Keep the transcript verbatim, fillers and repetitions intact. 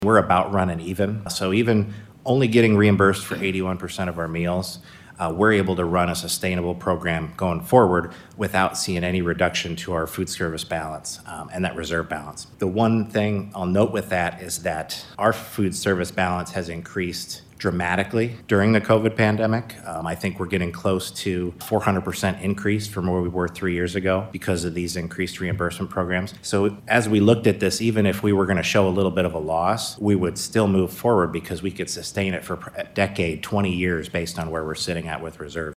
We're about running even. So even only getting reimbursed for eighty-one percent of our meals, uh, we're able to run a sustainable program going forward without seeing any reduction to our food service balance um, and that reserve balance. The one thing I'll note with that is that our food service balance has increased dramatically during the COVID pandemic. Um, I think we're getting close to four hundred percent increase from where we were three years ago because of these increased reimbursement programs. So as we looked at this, even if we were going to show a little bit of a loss, we would still move forward because we could sustain it for a decade, twenty years based on where we're sitting at with reserves.